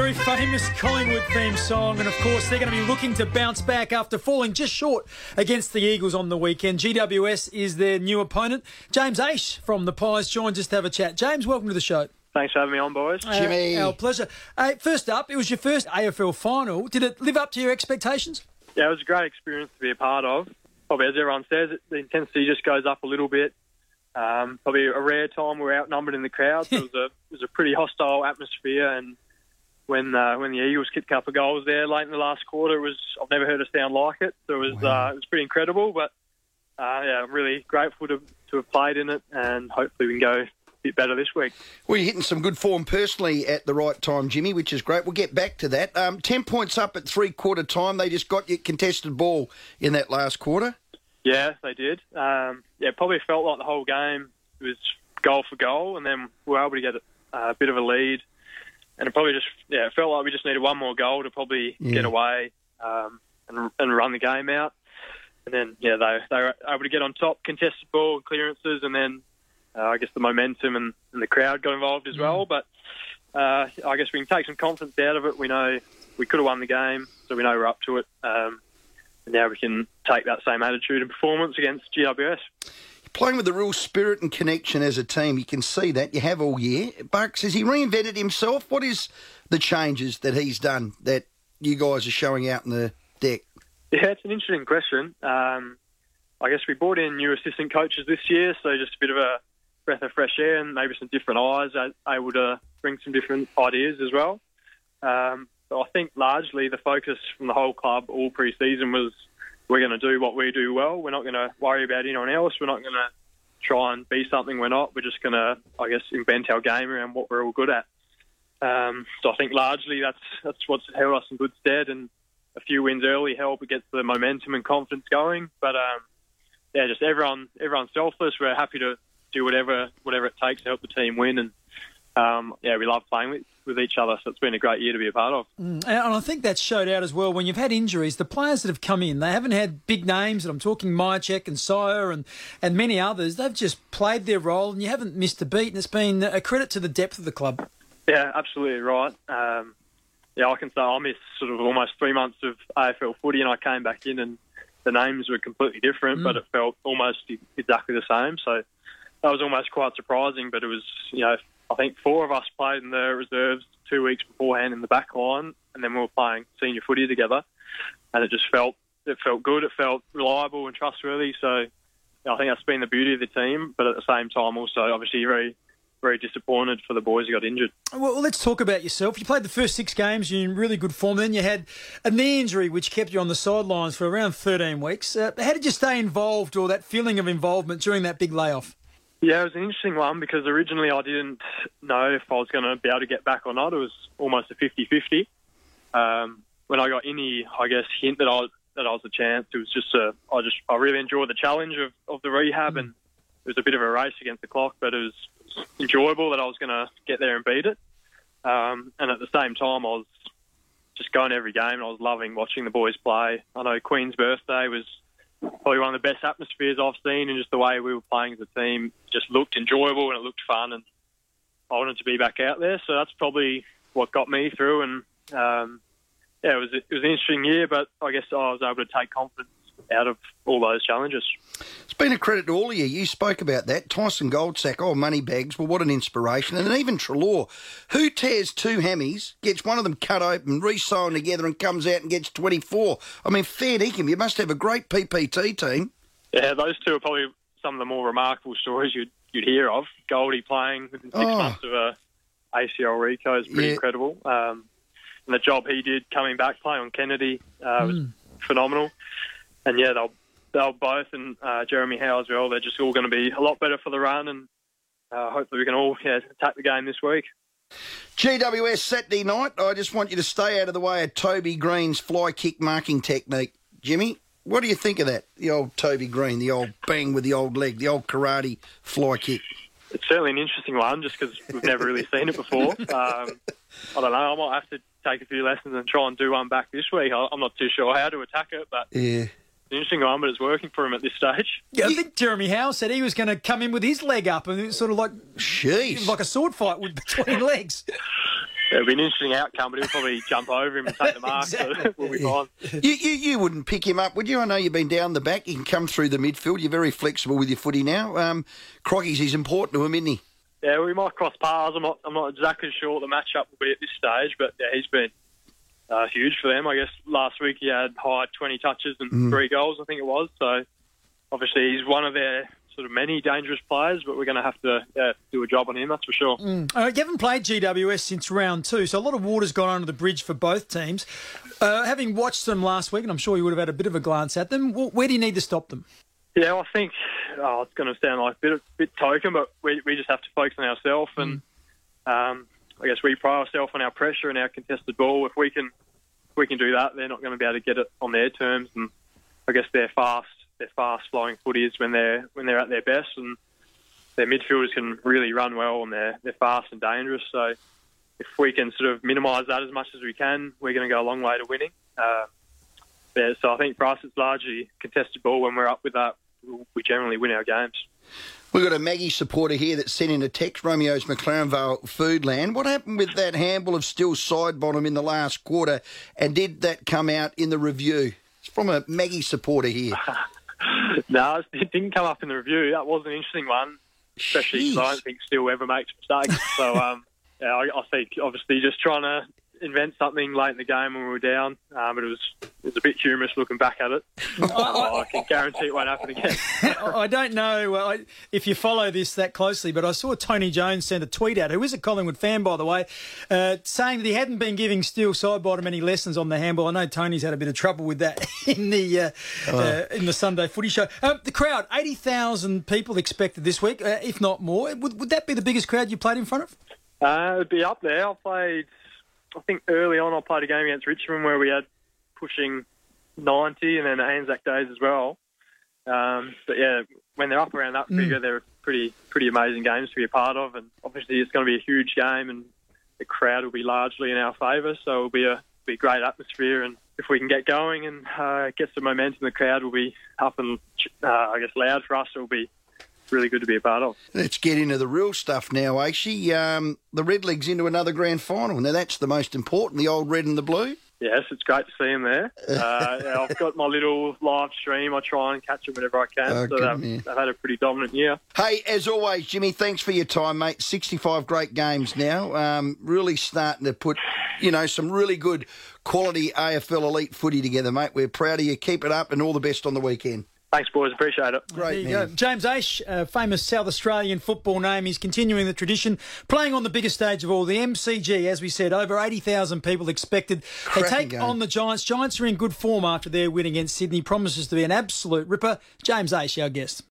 very famous Collingwood theme song, and of course they're going to be looking to bounce back after falling just short against the Eagles on the weekend. GWS is their new opponent. James Aish from the Pies joins us to have a chat. James, welcome to the show. Thanks for having me on, boys. Jimmy. Our pleasure. First up, it was your first AFL final. Did it live up to your expectations? Yeah, it was a great experience to be a part of. Probably, as everyone says, the intensity just goes up a little bit. Probably a rare time we were outnumbered in the crowd, so it was a pretty hostile atmosphere. And when the Eagles kicked a couple of goals there late in the last quarter, I've never heard a sound like it. So it was pretty incredible. But I'm really grateful to have played in it, and hopefully we can go a bit better this week. Well, you're hitting some good form personally at the right time, Jimmy, which is great. We'll get back to that. 10 points up at three-quarter time. They just got you contested ball in that last quarter. Yeah, they did. Probably felt like the whole game was goal for goal, and then we were able to get a bit of a lead. And it probably it felt like we just needed one more goal to probably get away and run the game out. And then, they were able to get on top, contested ball, clearances, and then I guess the momentum and the crowd got involved as well. But I guess we can take some confidence out of it. We know we could have won the game, so we know we're up to it. And now we can take that same attitude and performance against GWS. Playing with a real spirit and connection as a team, you can see that. You have all year. Bucks, has he reinvented himself? What is the changes that he's done that you guys are showing out in the deck? Yeah, it's an interesting question. I guess we brought in new assistant coaches this year, so just a bit of a breath of fresh air and maybe some different eyes, able to bring some different ideas as well. So I think largely the focus from the whole club all pre-season was we're going to do what we do well. We're not going to worry about anyone else. We're not going to try and be something we're not. We're just going to, I guess, invent our game around what we're all good at. So I think largely that's what's held us in good stead, and a few wins early help. It gets the momentum and confidence going. But, just everyone's selfless. We're happy to do whatever it takes to help the team win. And, we love playing with each other, so it's been a great year to be a part of. And I think that showed out as well when you've had injuries. The players that have come in, they haven't had big names, and I'm talking Myercheck and Sire and many others. They've just played their role, and you haven't missed a beat, and it's been a credit to the depth of the club. Yeah, absolutely right. I can say I missed sort of almost 3 months of AFL footy, and I came back in and the names were completely different, but it felt almost exactly the same. So that was almost quite surprising, but it was, I think 4 of us played in the reserves 2 weeks beforehand in the back line, and then we were playing senior footy together, and it felt good. It felt reliable and trustworthy. So I think that's been the beauty of the team, but at the same time also obviously very, very disappointed for the boys who got injured. Well, let's talk about yourself. You played the first 6 games, you're in really good form. Then you had a knee injury which kept you on the sidelines for around 13 weeks. How did you stay involved, or that feeling of involvement during that big layoff? Yeah, it was an interesting one because originally I didn't know if I was going to be able to get back or not. It was almost a 50-50. When I got any, I guess, hint that I was a chance, it was just I really enjoyed the challenge of the rehab, and it was a bit of a race against the clock, but it was enjoyable that I was going to get there and beat it. And at the same time, I was just going to every game, and I was loving watching the boys play. I know Queen's birthday was probably one of the best atmospheres I've seen, and just the way we were playing as a team just looked enjoyable and it looked fun, and I wanted to be back out there. So that's probably what got me through. And it was an interesting year, but I guess I was able to take confidence out of all those challenges. It's been a credit to all of you. You spoke about that. Tyson Goldsack, Moneybags, well, what an inspiration. And then even Treloar, who tears 2 hammies, gets one of them cut open, re-sewn together and comes out and gets 24. I mean, fair dinkum, you must have a great PPT team. Yeah, those two are probably some of the more remarkable stories you'd hear of. Goldie playing within 6 months of a ACL Rico is pretty incredible. And the job he did coming back, playing on Kennedy, was phenomenal. And they'll both, and Jeremy Howe as well, they're just all going to be a lot better for the run, and hopefully we can all attack the game this week. GWS Saturday night, I just want you to stay out of the way of Toby Green's fly kick marking technique. Jimmy, what do you think of that? The old Toby Green, the old bang with the old leg, the old karate fly kick. It's certainly an interesting one just because we've never really seen it before. I don't know, I might have to take a few lessons and try and do one back this week. I'm not too sure how to attack it, but yeah. An interesting one, but it's working for him at this stage. Yeah, I think Jeremy Howe said he was going to come in with his leg up, and it was sort of like a sword fight between legs. It'll be an interesting outcome, but he'll probably jump over him and take the mark, Exactly. so we'll be fine. You wouldn't pick him up, would you? I know you've been down the back. You can come through the midfield. You're very flexible with your footy now. Crocky's is important to him, isn't he? Yeah, we might cross paths. I'm not exactly sure what the matchup will be at this stage, but yeah, he's been huge for them. I guess last week he had high 20 touches and 3 goals, I think it was. So obviously he's one of their sort of many dangerous players, but we're going to have to do a job on him, that's for sure. You haven't played GWS since round 2, so a lot of water's gone under the bridge for both teams. Having watched them last week, and I'm sure you would have had a bit of a glance at them, where do you need to stop them? Yeah, I think it's going to sound like a bit token, but we just have to focus on ourselves, and I guess we pride ourselves on our pressure and our contested ball. If we can do that, they're not going to be able to get it on their terms, and I guess they're fast flowing footies when they're at their best, and their midfielders can really run well, and they're fast and dangerous. So if we can sort of minimise that as much as we can, we're going to go a long way to winning. So I think for us it's largely contested ball. When we're up with that, we generally win our games. We've got a Maggie supporter here that sent in a text, Romeo's McLaren Vale Foodland. What happened with that handball of Still side bottom in the last quarter, and did that come out in the review? It's from a Maggie supporter here. No, it didn't come up in the review. That was an interesting one, especially because I don't think Still ever makes mistakes. So, I think obviously just trying to invent something late in the game when we were down, but it was a bit humorous looking back at it. I can guarantee it won't happen again. I don't know if you follow this that closely, but I saw Tony Jones send a tweet out, who is a Collingwood fan, by the way, saying that he hadn't been giving Steele Sidebottom any lessons on the handball. I know Tony's had a bit of trouble with that in the Sunday footy show. The crowd, 80,000 people expected this week, if not more. Would that be the biggest crowd you played in front of? It would be up there. I think early on I played a game against Richmond where we had pushing 90, and then at Anzac Days as well. But yeah, when they're up around that figure, they're pretty amazing games to be a part of, and obviously it's going to be a huge game, and the crowd will be largely in our favour, so it'll be a great atmosphere, and if we can get going and get some momentum, the crowd will be up and I guess loud for us. It'll be really good to be a part of. Let's get into the real stuff now, Aishi. The Redlegs into another grand final. Now that's the most important, the old red and the blue. Yes, it's great to see them there. I've got my little live stream. I try and catch them whenever I can. They've had a pretty dominant year. Hey, as always, Jimmy, thanks for your time, mate. 65 great games now. Really starting to put, some really good quality AFL elite footy together, mate. We're proud of you. Keep it up, and all the best on the weekend. Thanks, boys. Appreciate it. Great, there you go. James Aish, famous South Australian football name. He's continuing the tradition, playing on the biggest stage of all, the MCG, as we said. Over 80,000 people expected. They take on the Giants. Giants are in good form after their win against Sydney. Promises to be an absolute ripper. James Aish, our guest.